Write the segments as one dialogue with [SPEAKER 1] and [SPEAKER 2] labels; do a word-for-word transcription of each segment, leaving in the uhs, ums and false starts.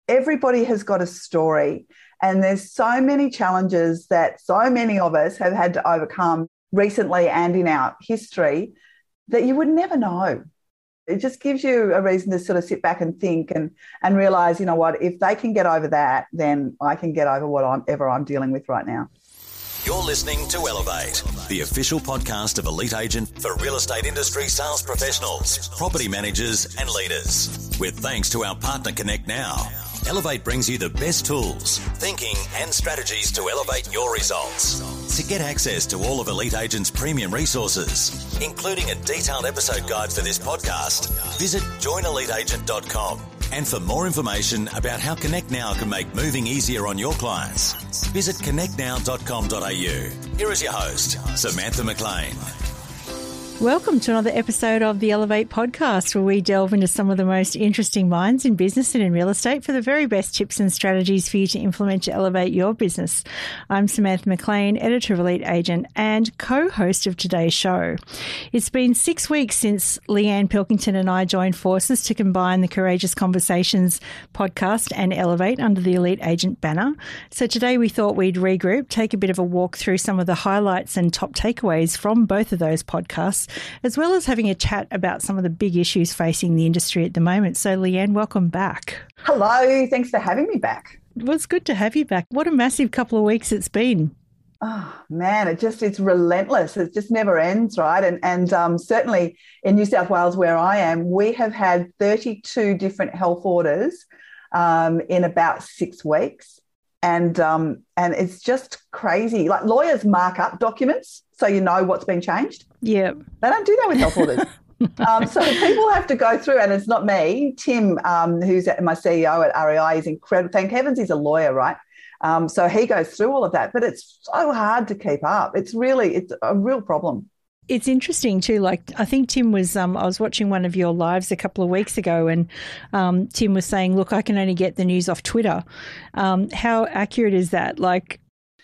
[SPEAKER 1] everybody has got a story, and there's so many challenges that so many of us have had to overcome recently and in our history that you would never know. It just gives you a reason to sort of sit back and think and, and realise, you know what, if they can get over that, then I can get over whatever I'm dealing with right now.
[SPEAKER 2] You're listening to Elevate, the official podcast of Elite Agent for real estate industry sales professionals, property managers and leaders. With thanks to our partner Connect Now, Elevate brings you the best tools, thinking and strategies to elevate your results. To get access to all of Elite Agent's premium resources, including a detailed episode guide for this podcast, visit join elite agent dot com. And for more information about how Connect Now can make moving easier on your clients, visit connect now dot com dot a u. Here is your host, Samantha McLean.
[SPEAKER 3] Welcome to another episode of the Elevate podcast, where we delve into some of the most interesting minds in business and in real estate for the very best tips and strategies for you to implement to elevate your business. I'm Samantha McLean, editor of Elite Agent and co-host of today's show. It's been six weeks since Leanne Pilkington and I joined forces to combine the Courageous Conversations podcast and Elevate under the Elite Agent banner. So today we thought we'd regroup, take a bit of a walk through some of the highlights and top takeaways from both of those podcasts, as well as having a chat about some of the big issues facing the industry at the moment. So, Leanne, welcome back.
[SPEAKER 1] Hello, thanks for having me back.
[SPEAKER 3] Well, it's good to have you back. What a massive couple of weeks it's been.
[SPEAKER 1] Oh, man, it just, it's relentless. It just never ends, right? And, and um, certainly in New South Wales, where I am, we have had thirty-two different health orders um, in about six weeks. And um, and it's just crazy. Like, lawyers mark up documents so you know what's been changed.
[SPEAKER 3] Yeah.
[SPEAKER 1] They don't do that with health orders. um, so people have to go through, and it's not me. Tim, um, who's my C E O at R E I, is incredible. Thank heavens he's a lawyer, right? Um, so he goes through all of that. But it's so hard to keep up. It's really, it's a real problem.
[SPEAKER 3] It's interesting too. Like, I think Tim was, um, I was watching one of your lives a couple of weeks ago, and um, Tim was saying, look, I can only get the news off Twitter. Um, how accurate is that? Like,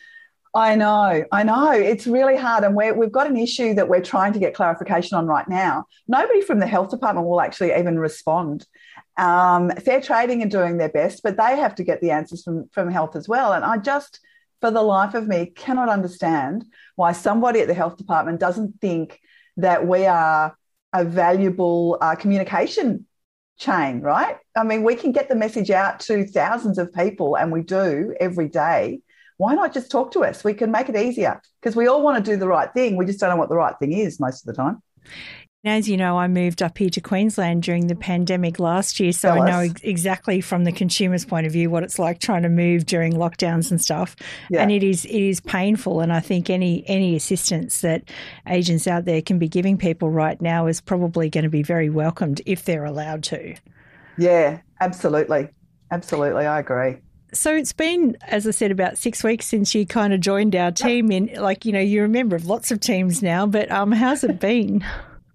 [SPEAKER 1] I know, I know. It's really hard. And we're, we've got an issue that we're trying to get clarification on right now. Nobody from the health department will actually even respond. Um, Fair Trading are doing their best, but they have to get the answers from, from health as well. And I just, for the life of me, cannot understand why somebody at the health department doesn't think that we are a valuable uh, communication chain, right? I mean, we can get the message out to thousands of people, and we do every day. Why not just talk to us? We can make it easier, because we all want to do the right thing. We just don't know what the right thing is most of the time.
[SPEAKER 3] As you know, I moved up here to Queensland during the pandemic last year, so I know ex- exactly from the consumer's point of view what it's like trying to move during lockdowns and stuff. Yeah. And it is it is painful, and I think any any assistance that agents out there can be giving people right now is probably going to be very welcomed if they're allowed to.
[SPEAKER 1] Yeah, absolutely. Absolutely, I agree.
[SPEAKER 3] So it's been, as I said, about six weeks since you kind of joined our team. In, like, you know, you're a member of lots of teams now, but um, how's it been?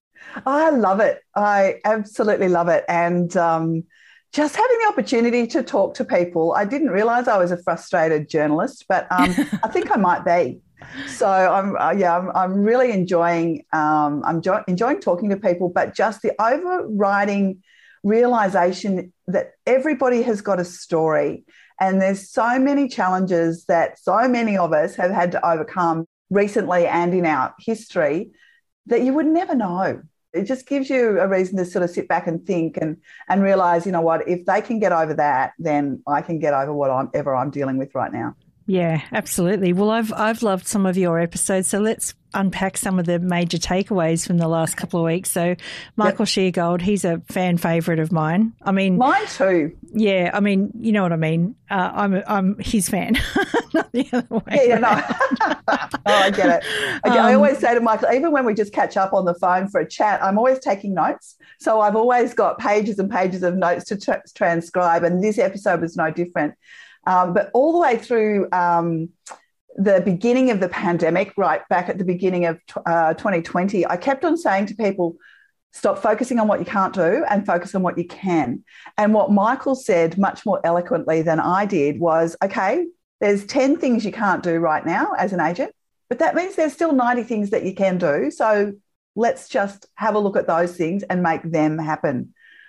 [SPEAKER 1] I love it. I absolutely love it. And um, just having the opportunity to talk to people. I didn't realise I was a frustrated journalist, but um, I think I might be. So I'm, uh, yeah, I'm, I'm really enjoying, um, I'm jo- enjoying talking to people, but just the overriding realisation that everybody has got a story, and there's so many challenges that so many of us have had to overcome recently and in our history that you would never know. It just gives you a reason to sort of sit back and think and, and realise, you know what, if they can get over that, then I can get over whatever I'm dealing with right now.
[SPEAKER 3] Yeah, absolutely. Well, I've I've loved some of your episodes, so let's unpack some of the major takeaways from the last couple of weeks. So Michael yep. Sheargold, he's a fan favourite of mine. I mean,
[SPEAKER 1] mine too.
[SPEAKER 3] Yeah, I mean, you know what I mean. Uh, I'm a, I'm his fan, not the other way.
[SPEAKER 1] Yeah, yeah no. oh, I get it. I, get, um, I always say to Michael, even when we just catch up on the phone for a chat, I'm always taking notes. So I've always got pages and pages of notes to tra- transcribe, and this episode was no different. Um, but all the way through um, the beginning of the pandemic, right back at the beginning of uh, twenty twenty, I kept on saying to people, stop focusing on what you can't do and focus on what you can. And what Michael said much more eloquently than I did was, okay, there's ten things you can't do right now as an agent, but that means there's still ninety things that you can do. So let's just have a look at those things and make them happen.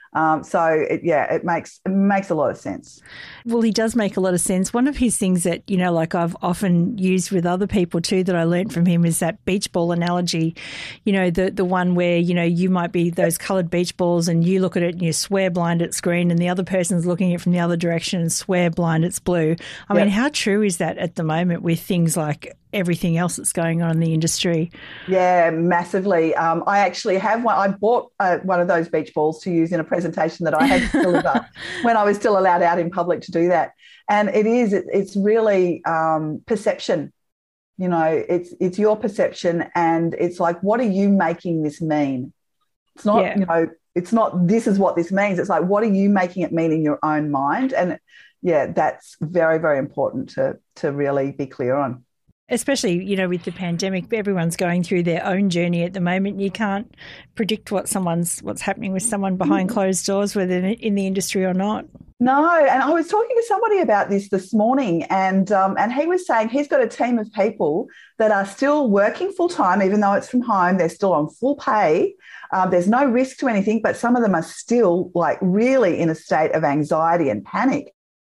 [SPEAKER 1] Um, so, it, yeah, it makes it makes a lot of sense.
[SPEAKER 3] Well, he does make a lot of sense. One of his things that, you know, like I've often used with other people too that I learned from him is that beach ball analogy, you know, the the one where, you know, you might be those coloured beach balls and you look at it and you swear blind it's green and the other person's looking at it from the other direction and swear blind it's blue. I
[SPEAKER 1] Yep.
[SPEAKER 3] mean, how true is that at the moment with things like everything else that's going on in the industry?
[SPEAKER 1] Yeah, massively. Um, I actually have one. I bought uh, one of those beach balls to use in a presentation that I had to deliver when I was still allowed out in public to do that. And it is, it, it's really um, perception. You know, it's it's your perception, and it's like, what are you making this mean? It's not,
[SPEAKER 3] Yeah.
[SPEAKER 1] you know, it's not this is what this means. It's like, what are you making it mean in your own mind? And yeah, that's very, very important to to really be clear on.
[SPEAKER 3] Especially, you know, with the pandemic, everyone's going through their own journey at the moment. You can't predict what someone's what's happening with someone behind closed doors, whether they're in the industry or not.
[SPEAKER 1] No, and I was talking to somebody about this this morning, and um, and he was saying he's got a team of people that are still working full time, even though it's from home. They're still on full pay. Uh, there's no risk to anything, but some of them are still like really in a state of anxiety and panic.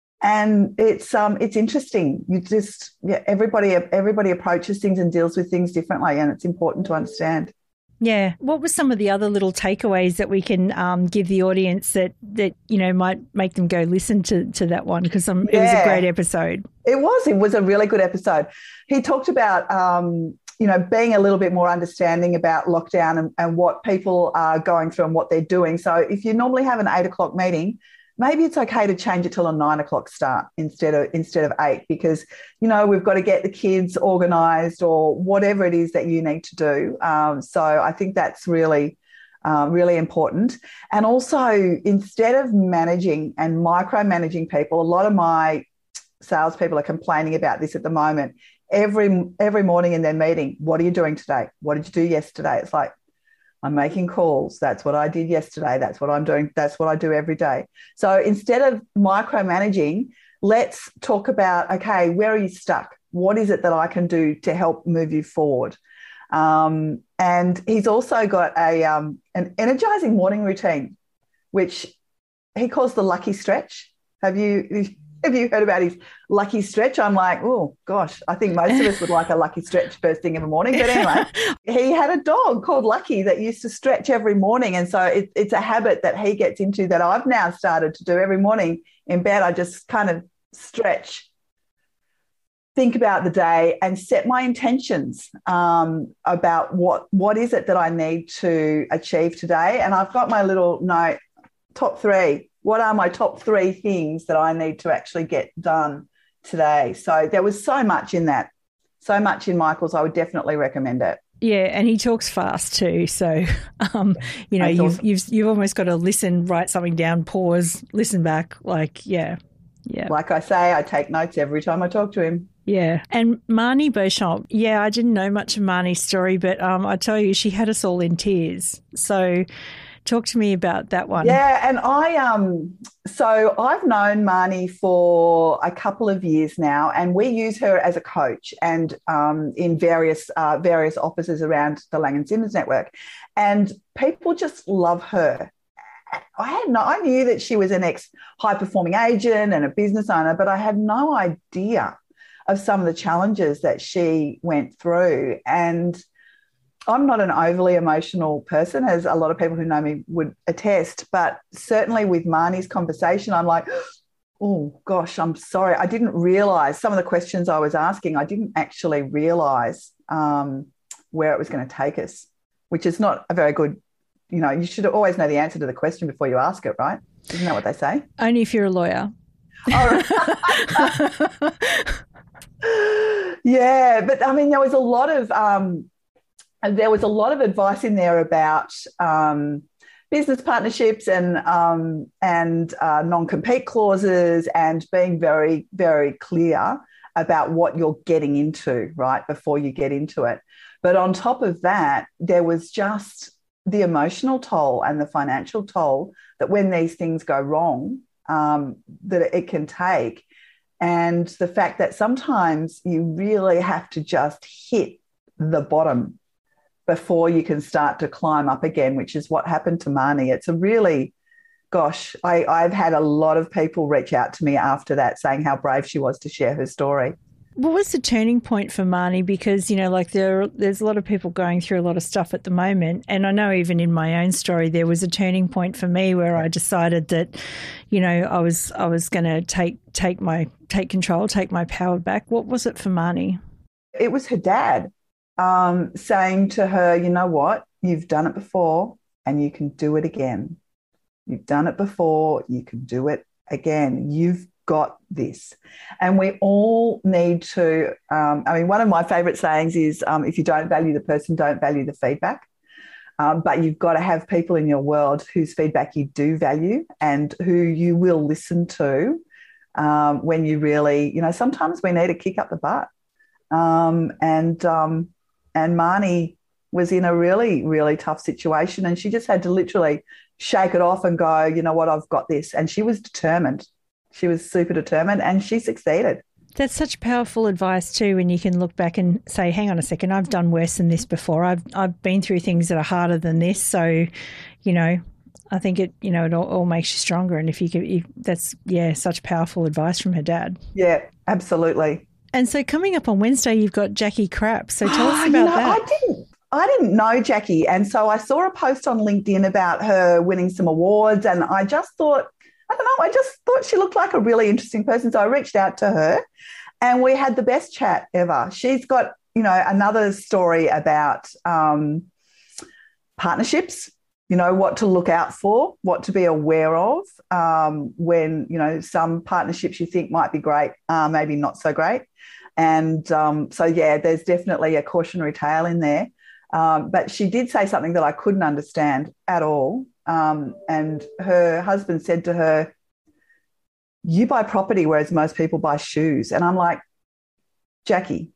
[SPEAKER 1] And it's um it's interesting. You just yeah, everybody everybody approaches things and deals with things differently, and it's important to understand.
[SPEAKER 3] Yeah. What were some of the other little takeaways that we can um, give the audience that, that, you know, might make them go listen to, to that one? Because um, it was a
[SPEAKER 1] Yeah.
[SPEAKER 3] great episode.
[SPEAKER 1] It was. It was a really good episode. He talked about, um, you know, being a little bit more understanding about lockdown and, and what people are going through and what they're doing. So if you normally have an eight o'clock meeting, maybe it's okay to change it till a nine o'clock start instead of instead of eight, because, you know, we've got to get the kids organised or whatever it is that you need to do. Um, so I think that's really, uh, really important. And also, instead of managing and micromanaging people, a lot of my salespeople are complaining about this at the moment. Every every morning in their meeting, what are you doing today? What did you do yesterday? It's like, I'm making calls. That's what I did yesterday. That's what I'm doing. That's what I do every day. So instead of micromanaging, let's talk about, okay, where are you stuck? What is it that I can do to help move you forward? Um, and he's also got a um, an energizing morning routine, which he calls the lucky stretch. Have you have you heard about his lucky stretch? I'm like, oh gosh, I think most of us would like a lucky stretch first thing in the morning. But anyway, he had a dog called Lucky that used to stretch every morning, and so it, it's a habit that he gets into that I've now started to do every morning in bed. I just kind of stretch, think about the day, and set my intentions um, about what what is it that I need to achieve today. And I've got my little note, top three. What are my top three things that I need to actually get done today? So there was so much in that, so much in Michael's. I would definitely recommend it.
[SPEAKER 3] Yeah, and he talks fast too. So, um, you know,
[SPEAKER 1] That's
[SPEAKER 3] you've,
[SPEAKER 1] awesome.
[SPEAKER 3] you've you've almost got to listen, write something down, pause, listen back. Like, yeah, yeah.
[SPEAKER 1] Like I say, I take notes every time I talk to him.
[SPEAKER 3] Yeah. And Marnie Beauchamp, yeah, I didn't know much of Marnie's story, but um, I tell you, she had us all in tears. So talk to me about that one.
[SPEAKER 1] Yeah, and I um so I've known Marnie for a couple of years now, and we use her as a coach and um in various uh, various offices around the Lang and Simmons network, and people just love her. I had no, I knew that she was an ex high performing agent and a business owner, but I had no idea of some of the challenges that she went through. And I'm not an overly emotional person, as a lot of people who know me would attest, but certainly with Marnie's conversation, I'm like, oh gosh, I'm sorry. I didn't realise some of the questions I was asking, I didn't actually realise um, where it was going to take us, which is not a very good, you know, you should always know the answer to the question before you ask it, right? Isn't that what they say?
[SPEAKER 3] Only if you're a lawyer.
[SPEAKER 1] Oh, yeah, but I mean, there was a lot of, um, there was a lot of advice in there about um, business partnerships and um, and uh, non-compete clauses, and being very, very clear about what you're getting into, right, before you get into it. But on top of that, there was just the emotional toll and the financial toll that when these things go wrong, um, that it can take. And the fact that sometimes you really have to just hit the bottom before you can start to climb up again, which is what happened to Marnie. It's a really, gosh, I, I've had a lot of people reach out to me after that saying how brave she was to share her story.
[SPEAKER 3] What was the turning point for Marnie? Because, you know, like there, there's a lot of people going through a lot of stuff at the moment. And I know even in my own story, there was a turning point for me where I decided that, you know, I was I was going to take take my take control, take my power back. What was it for Marnie?
[SPEAKER 1] It was her dad um, saying to her, you know what, you've done it before and you can do it again. You've done it before, you can do it again. You've got this. And we all need to, um, I mean, one of my favourite sayings is um, if you don't value the person, don't value the feedback. Um, but you've got to have people in your world whose feedback you do value and who you will listen to um, when you really, you know, sometimes we need a kick up the butt. Um, and um, and Marnie was in a really, really tough situation and she just had to literally shake it off and go, you know what, I've got this. And she was determined. She was super determined and she succeeded.
[SPEAKER 3] That's such powerful advice too, when you can look back and say, hang on a second, I've done worse than this before. I've I've been through things that are harder than this. So, you know, I think it, you know, it all, all makes you stronger. And if you could, you, that's, yeah, such powerful advice from her dad.
[SPEAKER 1] Yeah, absolutely.
[SPEAKER 3] And so coming up on Wednesday, you've got Jackie Craps. So tell us about
[SPEAKER 1] you know,
[SPEAKER 3] that.
[SPEAKER 1] I didn't, I didn't know Jackie. And so I saw a post on LinkedIn about her winning some awards and I just thought, I don't know, I just thought she looked like a really interesting person. So I reached out to her and we had the best chat ever. She's got, you know, another story about um, partnerships, you know, what to look out for, what to be aware of um, when, you know, some partnerships you think might be great, uh, maybe not so great. And um, so, yeah, there's definitely a cautionary tale in there. Um, but she did say something that I couldn't understand at all. Um, and her husband said to her, you buy property whereas most people buy shoes. And I'm like, Jackie,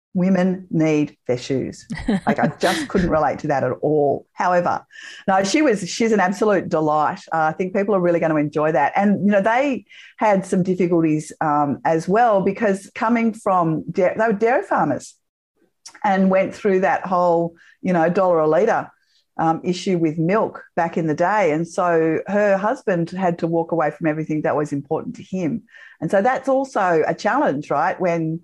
[SPEAKER 1] women need their shoes. Like I just couldn't relate to that at all. However, no, she was, she's an absolute delight. Uh, I think people are really going to enjoy that. And, you know, they had some difficulties um, as well because coming from, they were dairy farmers and went through that whole, you know, dollar a litre Um, issue with milk back in the day. And so her husband had to walk away from everything that was important to him. And so that's also a challenge, right? When,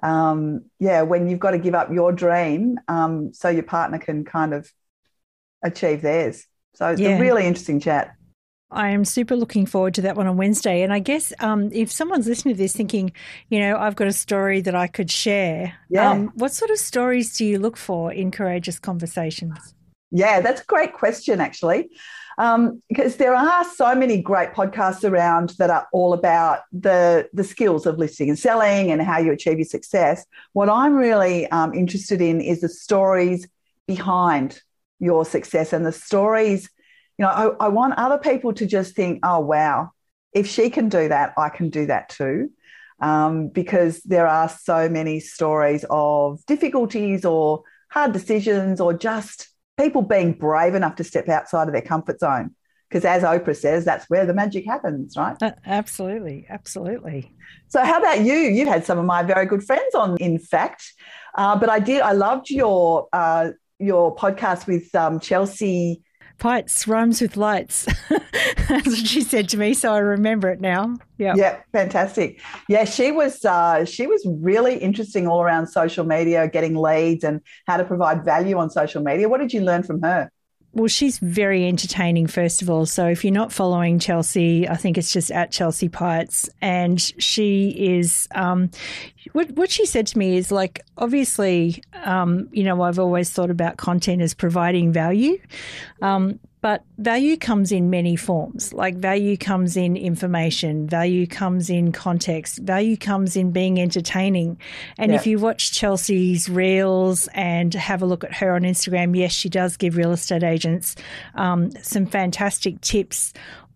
[SPEAKER 1] um, yeah, when you've got to give up your dream um, so your partner can kind of achieve theirs. So it's yeah. a really interesting chat.
[SPEAKER 3] I am super looking forward to that one on Wednesday. And I guess um, if someone's listening to this thinking, you know, I've got a story that I could share,
[SPEAKER 1] yeah.
[SPEAKER 3] um, what sort of stories do you look for in Courageous Conversations?
[SPEAKER 1] Yeah, that's a great question, actually, um, because there are so many great podcasts around that are all about the, the skills of listing and selling and how you achieve your success. What I'm really um, interested in is the stories behind your success and the stories, you know, I, I want other people to just think, oh, wow, if she can do that, I can do that too. Um, because there are so many stories of difficulties or hard decisions or just people being brave enough to step outside of their comfort zone. Because as Oprah says, that's where the magic happens, right?
[SPEAKER 3] Uh, absolutely, absolutely.
[SPEAKER 1] So how about you? You had some of my very good friends on, in fact. Uh, but I did, I loved your uh, your podcast with um, Chelsea.
[SPEAKER 3] Pites rhymes with lights. That's what she said to me, so I remember it now. Yeah.
[SPEAKER 1] Yeah, fantastic. Yeah, she was uh, she was really interesting all around social media, getting leads and how to provide value on social media. What did you learn from her?
[SPEAKER 3] Well, she's very entertaining, first of all. So if you're not following Chelsea, I think it's just at Chelsea Pites. And she is, um, what, what she said to me is like, obviously, um, you know, I've always thought about content as providing value. Um, But value comes in many forms. Like value comes in information, value comes in context, value comes in being entertaining. And yeah. if you watch Chelsea's reels and have a look at her on Instagram, yes, she does give real estate agents um, some fantastic tips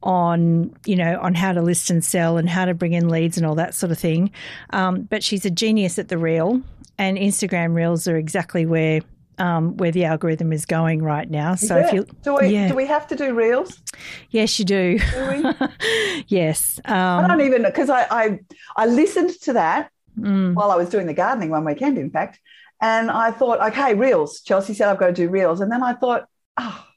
[SPEAKER 3] on, you know, on how to list and sell and how to bring in leads and all that sort of thing. Um, but she's a genius at the reel, and Instagram reels are exactly where Um, where the algorithm is going right now. So
[SPEAKER 1] yeah.
[SPEAKER 3] if you
[SPEAKER 1] do we
[SPEAKER 3] yeah.
[SPEAKER 1] do we have to do reels?
[SPEAKER 3] Yes, you do.
[SPEAKER 1] Do we?
[SPEAKER 3] Yes. Um,
[SPEAKER 1] I don't even because I, I I listened to that
[SPEAKER 3] mm.
[SPEAKER 1] while I was doing the gardening one weekend, in fact, and I thought, okay, reels. Chelsea said I've got to do reels, and then I thought, oh, what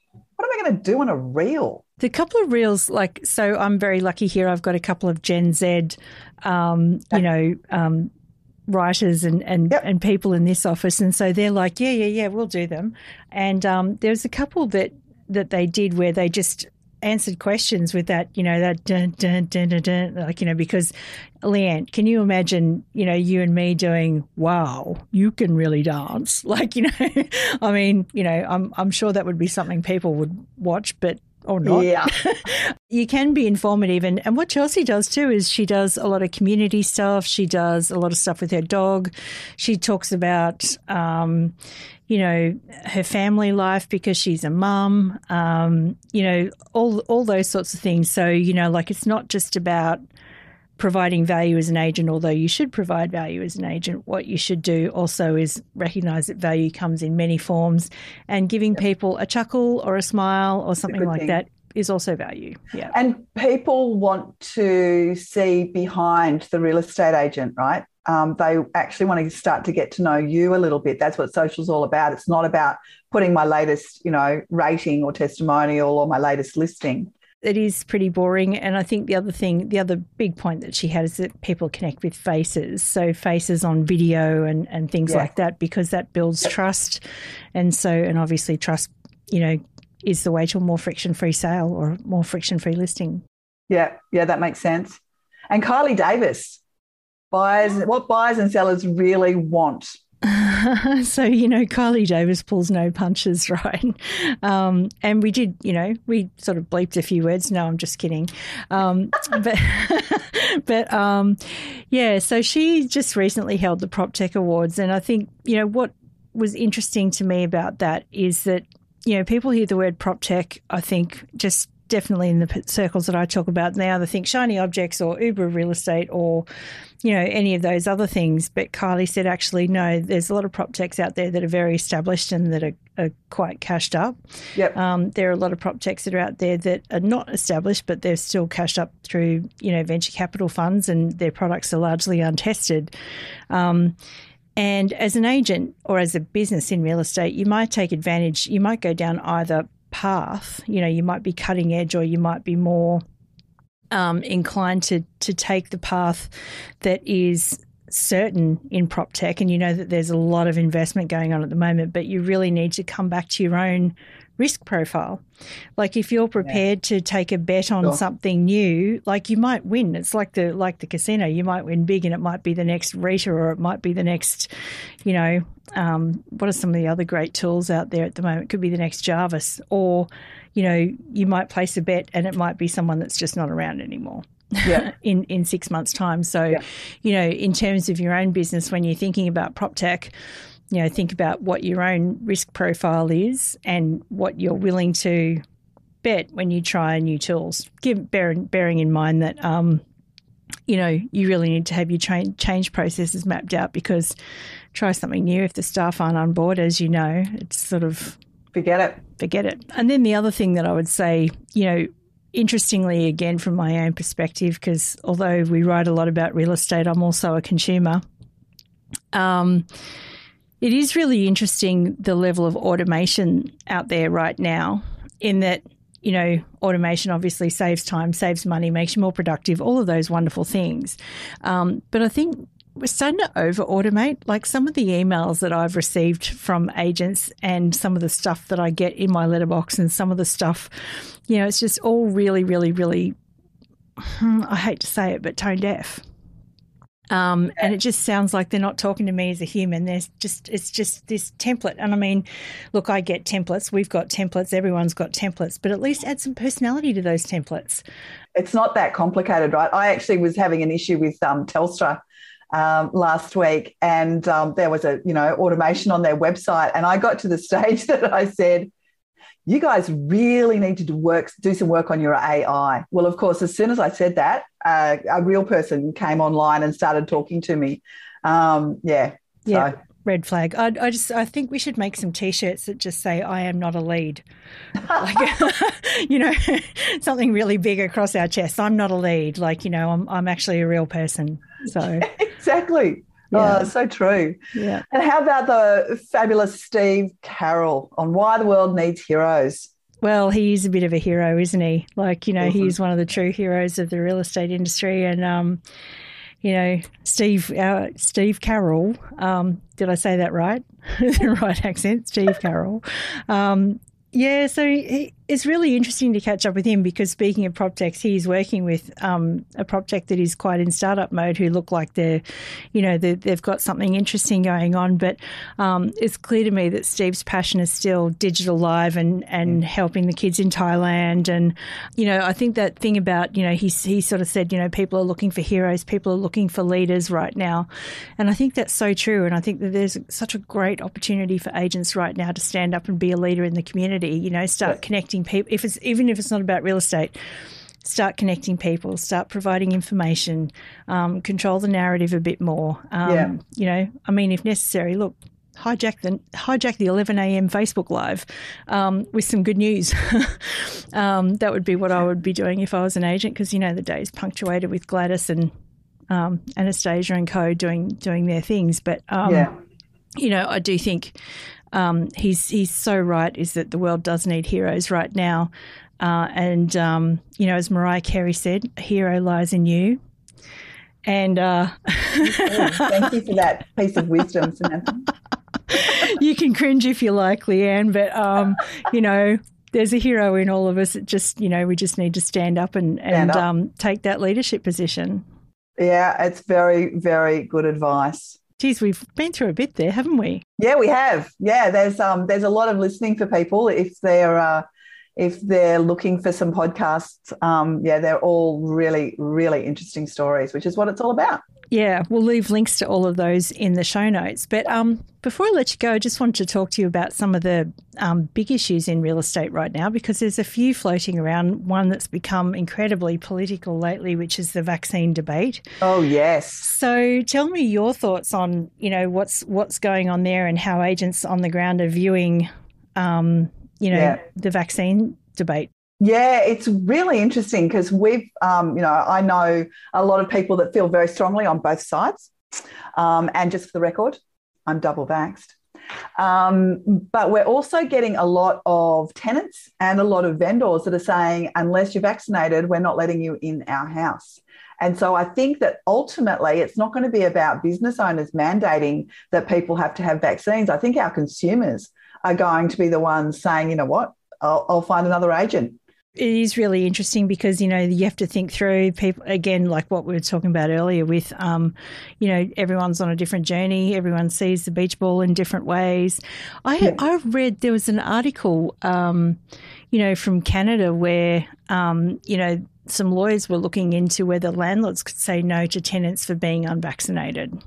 [SPEAKER 1] am I going to do on a reel?
[SPEAKER 3] The couple of reels, like, so I'm very lucky here. I've got a couple of Gen Z, um, you know, um, writers and and,
[SPEAKER 1] yep.
[SPEAKER 3] and people in this office. And so they're like, yeah, yeah, yeah, we'll do them. And um, there's a couple that, that they did where they just answered questions with that, you know, that dun, dun, dun, dun, dun, like, you know, because Leanne, can you imagine, you know, you and me doing, wow, you can really dance? Like, you know, I mean, you know, I'm I'm sure that would be something people would watch, but or not.
[SPEAKER 1] Yeah.
[SPEAKER 3] You can be informative. And, and what Chelsea does too is she does a lot of community stuff. She does a lot of stuff with her dog. She talks about, um, you know, her family life because she's a mum, um, you know, all all those sorts of things. So, you know, like it's not just about providing value as an agent, although you should provide value as an agent. What you should do also is recognise that value comes in many forms, and giving yep. people a chuckle or a smile or something like thing. that is also value. Yeah.
[SPEAKER 1] And people want to see behind the real estate agent, right? Um, they actually want to start to get to know you a little bit. That's what social's all about. It's not about putting my latest, you know, rating or testimonial or my latest listing.
[SPEAKER 3] It is pretty boring. And I think the other thing, the other big point that she had is that people connect with faces. So faces on video and, and things yeah. like that, because that builds yep. trust. And so, and obviously trust, you know, is the way to a more friction-free sale or more friction-free listing.
[SPEAKER 1] Yeah, yeah, that makes sense. And Kylie Davis, buyers, what buyers and sellers really want.
[SPEAKER 3] So, you know, Kylie Davis pulls no punches, right? Um, and we did, you know, we sort of bleeped a few words. No, I'm just kidding. Um, but, but um, yeah, so she just recently held the PropTech Awards. And I think, you know, what was interesting to me about that is that, you know, people hear the word PropTech, I think, just definitely in the circles that I talk about now, they think shiny objects or Uber real estate or, you know, any of those other things. But Kylie said, actually, no, there's a lot of prop techs out there that are very established and that are, are quite cashed up.
[SPEAKER 1] Yep.
[SPEAKER 3] Um, there are a lot of prop techs that are out there that are not established, but they're still cashed up through, you know, venture capital funds, and their products are largely untested. Um, and as an agent or as a business in real estate, you might take advantage, you might go down either path. You know, you might be cutting edge, or you might be more um, inclined to to take the path that is certain in prop tech. And you know that there's a lot of investment going on at the moment, but you really need to come back to your own risk profile. Like if you're prepared yeah. to take a bet on sure. something new, like you might win. It's like the like the casino. You might win big, and it might be the next Rita, or it might be the next, you know, um, what are some of the other great tools out there at the moment? It could be the next Jarvis, or, you know, you might place a bet and it might be someone that's just not around anymore. Yeah. in, in six months' time. So, yeah. you know, in terms of your own business, when you're thinking about prop tech, you know, think about what your own risk profile is and what you're willing to bet when you try new tools. Give, bearing, bearing in mind that, um, you know, you really need to have your tra- change processes mapped out, because try something new. If the staff aren't on board, as you know, it's sort of...
[SPEAKER 1] Forget it.
[SPEAKER 3] Forget it. And then the other thing that I would say, you know, interestingly, again, from my own perspective, because although we write a lot about real estate, I'm also a consumer. Um, it is really interesting the level of automation out there right now, in that, you know, automation obviously saves time, saves money, makes you more productive, all of those wonderful things. Um, but I think we're starting to over-automate. Like some of the emails that I've received from agents and some of the stuff that I get in my letterbox and some of the stuff, you know, it's just all really, really, really, I hate to say it, but tone deaf. Um, and it just sounds like they're not talking to me as a human. There's just, it's just this template. And I mean, look, I get templates. We've got templates. Everyone's got templates, but at least add some personality to those templates.
[SPEAKER 1] It's not that complicated, right? I actually was having an issue with um, Telstra um, last week, and um, there was a, you know, automation on their website. And I got to the stage that I said, you guys really need to do work, do some work on your A I. Well, of course, as soon as I said that, uh, a real person came online and started talking to me. Um, yeah.
[SPEAKER 3] Yeah.
[SPEAKER 1] So.
[SPEAKER 3] Red flag. I, I just, I think we should make some T-shirts that just say, I am not a lead. Like, you know, something really big across our chest. I'm not a lead. Like, you know, I'm, I'm actually a real person. So
[SPEAKER 1] exactly. Yeah. Oh, so true.
[SPEAKER 3] Yeah.
[SPEAKER 1] And how about the fabulous Steve Carroll on why the world needs heroes?
[SPEAKER 3] Well, he is a bit of a hero, isn't he? Like, you know,
[SPEAKER 1] Awesome.
[SPEAKER 3] he's one of the true heroes of the real estate industry. And, um, you know, Steve uh, Steve Carroll, um, did I say that right? The right accent, Steve Carroll. Um, yeah, so he, it's really interesting to catch up with him because speaking of PropTechs, he's working with um, a PropTech that is quite in startup mode who look like they're, you know, they're, they've got something interesting going on. But um, it's clear to me that Steve's passion is still digital live and, and helping the kids in Thailand. And, you know, I think that thing about, you know, he, he sort of said, you know, people are looking for heroes, people are looking for leaders right now. And I think that's so true. And I think that there's such a great opportunity for agents right now to stand up and be a leader in the community, you know, start connecting people, if it's even if it's not about real estate, start connecting people, start providing information, um, control the narrative a bit more. Um,
[SPEAKER 1] Yeah.
[SPEAKER 3] You know, I mean, if necessary, look, hijack the hijack the eleven a.m. Facebook Live um, with some good news. um, that would be what I would be doing if I was an agent, because you know the day is punctuated with Gladys and um, Anastasia and co doing doing their things. But um,
[SPEAKER 1] Yeah.
[SPEAKER 3] you know, I do think. Um, he's he's so right, is that the world does need heroes right now. Uh, and, um, you know, as Mariah Carey said, a hero lies in you. And uh,
[SPEAKER 1] Thank you for that piece of wisdom, Samantha.
[SPEAKER 3] You can cringe if you like, Leanne, but, um, you know, there's a hero in all of us. It just, you know, we just need to stand up and, and
[SPEAKER 1] up.
[SPEAKER 3] Um, take that leadership position.
[SPEAKER 1] Yeah, it's very, very good advice.
[SPEAKER 3] Geez, we've been through a bit there, haven't we?
[SPEAKER 1] Yeah, we have. Yeah, there's um there's a lot of listening for people if they're uh, if they're looking for some podcasts. Um, yeah, they're all really, really interesting stories, which is what it's all about.
[SPEAKER 3] Yeah, we'll leave links to all of those in the show notes. But um, before I let you go, I just wanted to talk to you about some of the um, big issues in real estate right now, because there's a few floating around. One that's become incredibly political lately, which is the vaccine debate.
[SPEAKER 1] Oh, yes.
[SPEAKER 3] So tell me your thoughts on, you know, what's what's going on there and how agents on the ground are viewing, um, you know,
[SPEAKER 1] Yeah.
[SPEAKER 3] the vaccine debate.
[SPEAKER 1] Yeah, it's really interesting because we've, um, you know, I know a lot of people that feel very strongly on both sides. Um, and just for the record, I'm double vaxxed. Um, but we're also getting a lot of tenants and a lot of vendors that are saying, unless you're vaccinated, we're not letting you in our house. And so I think that ultimately it's not going to be about business owners mandating that people have to have vaccines. I think our consumers are going to be the ones saying, you know what, I'll, I'll find another agent.
[SPEAKER 3] It is really interesting because, you know, you have to think through people, again, like what we were talking about earlier with, um, you know, everyone's on a different journey. Everyone sees the beach ball in different ways. I,
[SPEAKER 1] Yeah.
[SPEAKER 3] I read there was an article, um, you know, from Canada where, um, you know, some lawyers were looking into whether landlords could say no to tenants for being unvaccinated.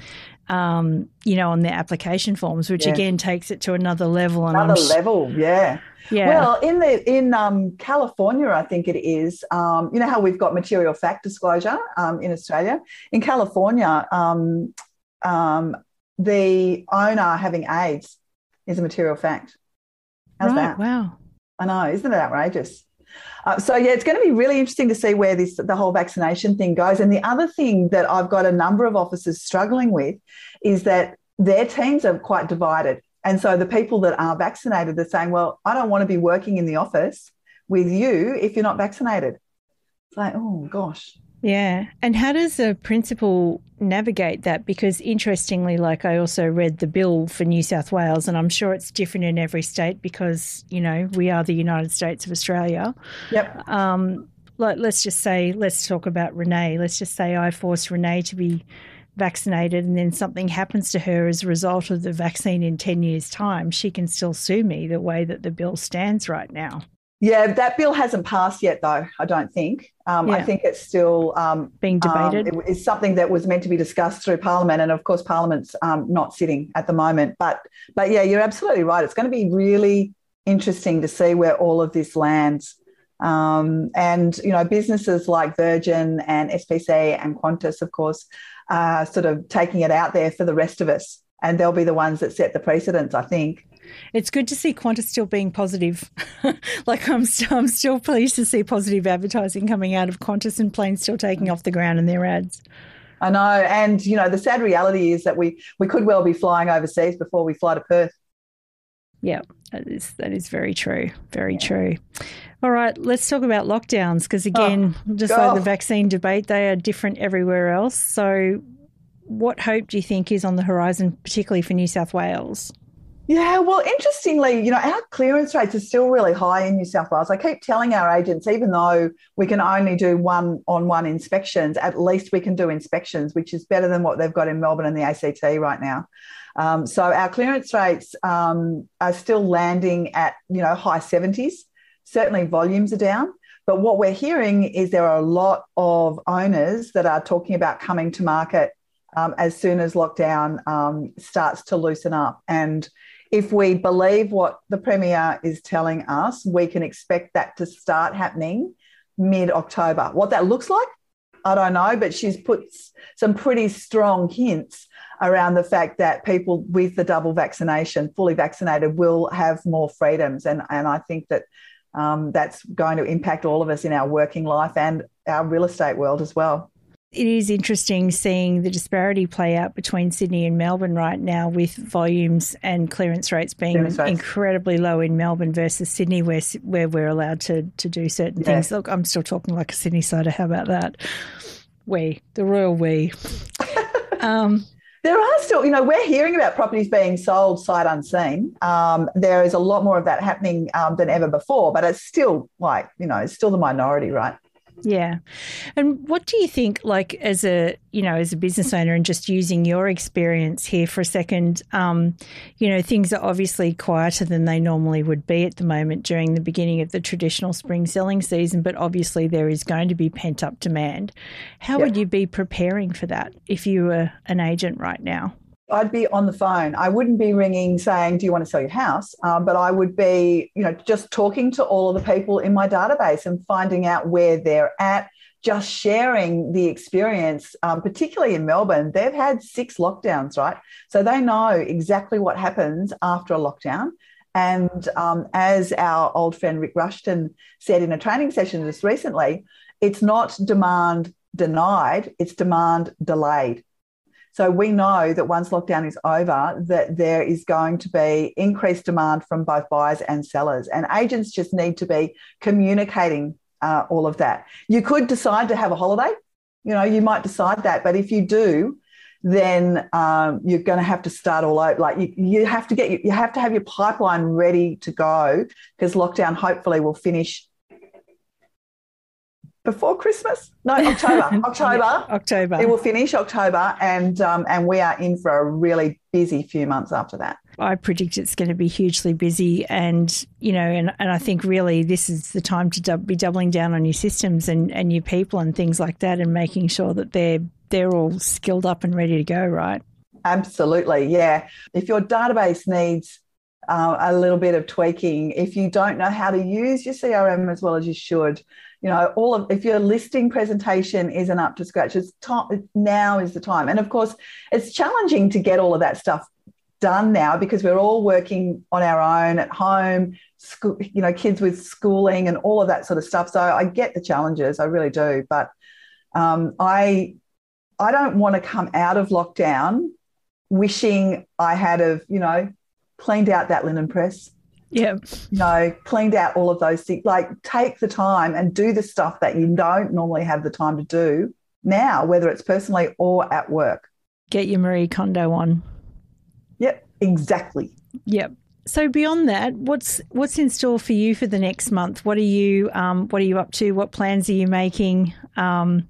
[SPEAKER 3] Um, you know, on their application forms, which
[SPEAKER 1] Yeah.
[SPEAKER 3] again takes it to another level. And
[SPEAKER 1] Another
[SPEAKER 3] I'm,
[SPEAKER 1] level, yeah.
[SPEAKER 3] Yeah.
[SPEAKER 1] Well, in the in um, California, I think it is. Um, you know how we've got material fact disclosure um, in Australia. In California, um, um, the owner having AIDS is a material fact. How's
[SPEAKER 3] right,
[SPEAKER 1] that?
[SPEAKER 3] wow.
[SPEAKER 1] I know, isn't it outrageous? Uh, so yeah, it's going to be really interesting to see where this the whole vaccination thing goes. And the other thing that I've got a number of officers struggling with is that their teams are quite divided. And so the people that are vaccinated are saying, well, I don't want to be working in the office with you if you're not vaccinated. It's like, oh, gosh.
[SPEAKER 3] Yeah. And how does a principal navigate that? Because interestingly, like I also read the bill for New South Wales, and I'm sure it's different in every state because, you know, we are the United States of Australia.
[SPEAKER 1] Yep.
[SPEAKER 3] Um, like, let's just say, let's talk about Renee. Let's just say I force Renee to be vaccinated and then something happens to her as a result of the vaccine in ten years' time. She can still sue me the way that the bill stands right now.
[SPEAKER 1] Yeah, that bill hasn't passed yet, though, I don't think. Um,
[SPEAKER 3] Yeah.
[SPEAKER 1] I think it's still um,
[SPEAKER 3] Being debated.
[SPEAKER 1] Um, it is something that was meant to be discussed through Parliament, and of course, Parliament's um, not sitting at the moment. But, but yeah, you're absolutely right. It's going to be really interesting to see where all of this lands. Um, and, you know, businesses like Virgin and S P C and Qantas, of course, are sort of taking it out there for the rest of us. And they'll be the ones that set the precedents, I think.
[SPEAKER 3] It's good to see Qantas still being positive. like I'm, st- I'm still pleased to see positive advertising coming out of Qantas and planes still taking off the ground in their ads.
[SPEAKER 1] I know. And, you know, the sad reality is that we, we could well be flying overseas before we fly to Perth.
[SPEAKER 3] Yeah, that is, that is very true. Very yeah. true. All right, let's talk about lockdowns because, again, oh, just God. like the vaccine debate, they are different everywhere else. So what hope do you think is on the horizon, particularly for New South Wales?
[SPEAKER 1] Yeah, well, interestingly, you know, our clearance rates are still really high in New South Wales. I keep telling our agents, even though we can only do one-on-one inspections, at least we can do inspections, which is better than what they've got in Melbourne and the A C T right now. Um, so our clearance rates um, are still landing at, you know, high seventies. Certainly volumes are down. But what we're hearing is there are a lot of owners that are talking about coming to market um, as soon as lockdown um, starts to loosen up. And if we believe what the Premier is telling us, we can expect that to start happening mid-October. What that looks like, I don't know, but she's put some pretty strong hints around the fact that people with the double vaccination, fully vaccinated, will have more freedoms. And, and I think that um, that's going to impact all of us in our working life and our real estate world as well.
[SPEAKER 3] It is interesting seeing the disparity play out between Sydney and Melbourne right now, with volumes and clearance rates being clearance rates. incredibly low in Melbourne versus Sydney, where where we're allowed to to do certain yeah. things. Look, I'm still talking like a Sydney sider. How about that? We, the royal we. um,
[SPEAKER 1] There are still, you know, we're hearing about properties being sold sight unseen. Um, there is a lot more of that happening um, than ever before, but it's still like, you know, it's still the minority, right?
[SPEAKER 3] Yeah. And what do you think, like, as a, you know, as a business owner, and just using your experience here for a second, um, you know, things are obviously quieter than they normally would be at the moment during the beginning of the traditional spring selling season, but obviously there is going to be pent-up demand. How yep. would you be preparing for that if you were an agent right now?
[SPEAKER 1] I'd be on the phone. I wouldn't be ringing saying, do you want to sell your house? Um, but I would be, you know, just talking to all of the people in my database and finding out where they're at, just sharing the experience, um, particularly in Melbourne. They've had six lockdowns, right? So they know exactly what happens after a lockdown. And um, as our old friend Rick Rushton said in a training session just recently, it's not demand denied, it's demand delayed. So we know that once lockdown is over, that there is going to be increased demand from both buyers and sellers. And agents just need to be communicating uh, all of that. You could decide to have a holiday. You know, you might decide that. But if you do, then um, you're going to have to start all over. Like you, you have to get, you have to have your pipeline ready to go, because lockdown hopefully will finish before Christmas? No, October. October.
[SPEAKER 3] Yeah, October.
[SPEAKER 1] It will finish October, and um, and we are in for a really busy few months after that.
[SPEAKER 3] I predict it's going to be hugely busy, and you know, and, and I think really this is the time to dub, be doubling down on your systems and, and your people and things like that, and making sure that they're they're all skilled up and ready to go, right?
[SPEAKER 1] Absolutely, yeah. If your database needs uh, a little bit of tweaking, if you don't know how to use your C R M as well as you should, you know, all of, if your listing presentation isn't up to scratch, it's time, now is the time. And of course, it's challenging to get all of that stuff done now, because we're all working on our own at home, school, you know, kids with schooling and all of that sort of stuff. So I get the challenges, I really do. But um, I, I don't want to come out of lockdown wishing I had have, you know, cleaned out that linen press.
[SPEAKER 3] Yeah.
[SPEAKER 1] You know, cleaned out all of those things. Like, take the time and do the stuff that you don't normally have the time to do now, whether it's personally or at work.
[SPEAKER 3] Get your Marie Kondo on.
[SPEAKER 1] Yep, exactly.
[SPEAKER 3] Yep. So beyond that, what's what's in store for you for the next month? What are you um, what are you up to? What plans are you making? Um,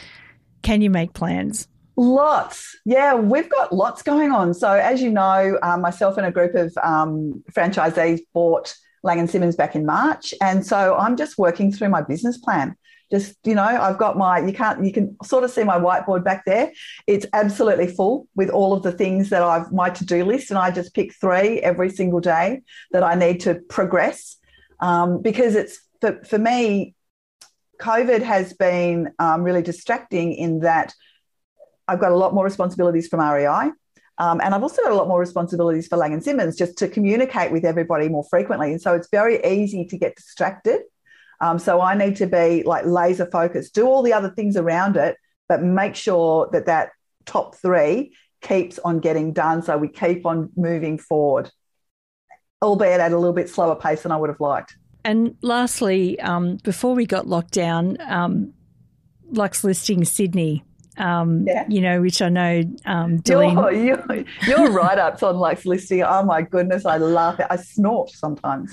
[SPEAKER 3] can you make plans?
[SPEAKER 1] Lots. Yeah, we've got lots going on. So as you know, um, myself and a group of um, franchisees bought Lang and Simmons back in March. And so I'm just working through my business plan. Just, you know, I've got my, you can't, you can sort of see my whiteboard back there. It's absolutely full with all of the things that I've, my to-do list. And I just pick three every single day that I need to progress. Um, because it's, for, for me, COVID has been um, really distracting in that I've got a lot more responsibilities from R E I, um, and I've also got a lot more responsibilities for Lang and Simmons, just to communicate with everybody more frequently. And so it's very easy to get distracted. Um, so I need to be like laser focused, do all the other things around it, but make sure that that top three keeps on getting done, so we keep on moving forward. albeit at a little bit slower pace than I would have liked.
[SPEAKER 3] And lastly, um, before we got locked down, um, Lux Listings Sydney, um, yeah. you know, which I know um, Delene...
[SPEAKER 1] Your, your, your write-ups on Lux Listing, oh, my goodness, I laugh. I snort sometimes.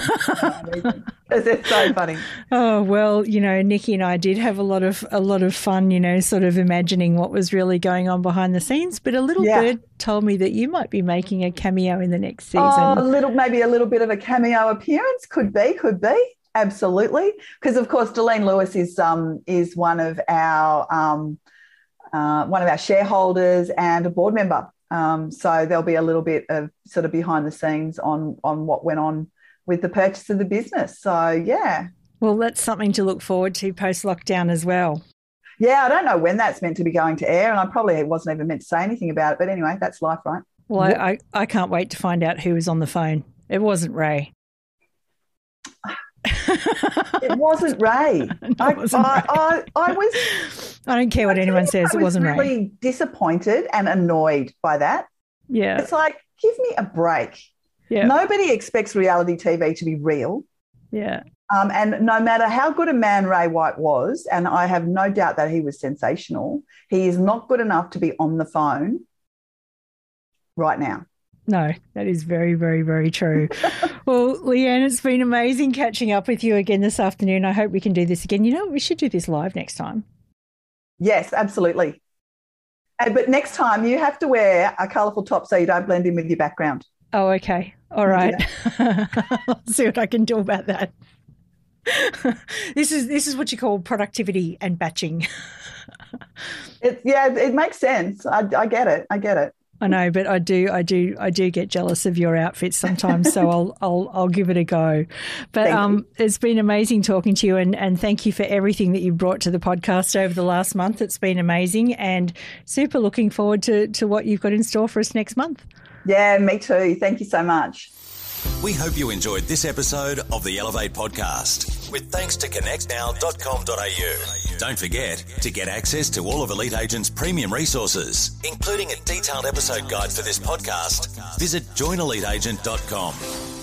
[SPEAKER 1] It's so funny.
[SPEAKER 3] Oh, well, you know, Nikki and I did have a lot of a lot of fun, you know, sort of imagining what was really going on behind the scenes. But a little yeah. bird told me that you might be making a cameo in the next season.
[SPEAKER 1] Oh, a little, maybe a little bit of a cameo appearance. Could be, could be. Absolutely. Because, of course, Delene Lewis is um is one of our um uh, one of our shareholders and a board member. Um, so there'll be a little bit of sort of behind the scenes on on what went on with the purchase of the business. So, yeah.
[SPEAKER 3] Well, that's something to look forward to post-lockdown as well.
[SPEAKER 1] Yeah, I don't know when that's meant to be going to air, and I probably wasn't even meant to say anything about it. But anyway, that's life, right?
[SPEAKER 3] Well, yep. I, I, I can't wait to find out who was on the phone. It wasn't Ray.
[SPEAKER 1] It wasn't Ray.
[SPEAKER 3] No,
[SPEAKER 1] I,
[SPEAKER 3] it wasn't
[SPEAKER 1] I,
[SPEAKER 3] Ray.
[SPEAKER 1] I, I was.
[SPEAKER 3] I don't care what anyone says. It wasn't
[SPEAKER 1] Ray. I was really
[SPEAKER 3] Ray.
[SPEAKER 1] disappointed and annoyed by that.
[SPEAKER 3] Yeah.
[SPEAKER 1] It's like, give me a break.
[SPEAKER 3] Yeah.
[SPEAKER 1] Nobody expects reality T V to be real.
[SPEAKER 3] Yeah.
[SPEAKER 1] Um, and no matter how good a man Ray White was, and I have no doubt that he was sensational, he is not good enough to be on the phone right now.
[SPEAKER 3] No, that is very, very, very true. Well, Leanne, it's been amazing catching up with you again this afternoon. I hope we can do this again. You know, we should do this live next time.
[SPEAKER 1] Yes, absolutely. Uh, but next time you have to wear a colourful top so you don't blend in with your background.
[SPEAKER 3] Oh, okay. All right. I'll see what I can do about that. This is this is what you call productivity and batching.
[SPEAKER 1] It, yeah, it makes sense. I, I get it. I get it.
[SPEAKER 3] I know, but I do, I do, I do get jealous of your outfits sometimes. So I'll, I'll, I'll give it a go. But um, it's been amazing talking to you, and, and thank you for everything that you brought to the podcast over the last month. It's been amazing, and super looking forward to to what you've got in store for us next month.
[SPEAKER 1] Yeah, me too. Thank you so much.
[SPEAKER 2] We hope you enjoyed this episode of the Elevate Podcast, with thanks to connect now dot com dot a u. Don't forget, to get access to all of Elite Agent's premium resources, including a detailed episode guide for this podcast, visit join elite agent dot com.